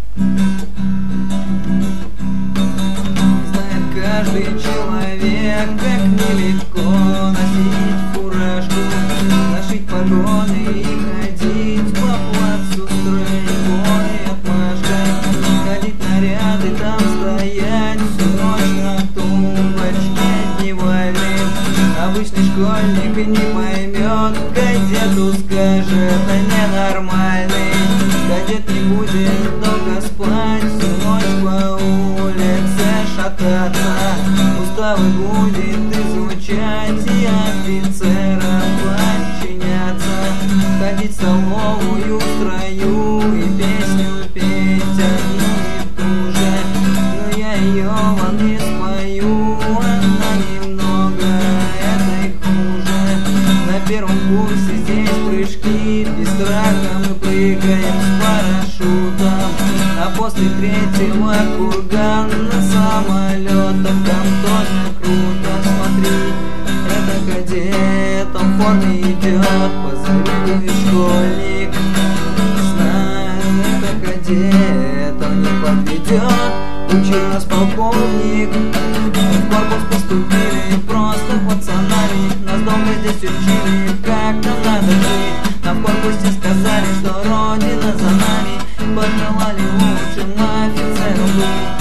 Знает каждый человек, как нелегко носить фуражку, нашить погоны и ходить по плацу стройной отмашкой, ходить наряды, там стоять всю ночь на тумбочке дневальным. Обычный школьник и не поймет, кадету скажет, это ненормальный. Кадет не будет долго спать, всю ночь по улице шататься, уставы будет изучать и офицерам подчиняться, ходить в столовую строю и песню петь одну и ту же. Но я ее вам не спою, она немного этой хуже. На первом курсе здесь прыжки, без страха мы прыгаем с парашютом, а после третьего курган на самолетах, там тоже круто. Смотри, это кадет, он в форме идет, позыркивает школьник. Знаю, это кадет, он не подведет, учил нас полковник. В корпус поступили просто пацанами, нас долго здесь учили, как нам надо жить. Нам в корпусе сказали, что Родина за нами, пожелали лучшим офицерам быть.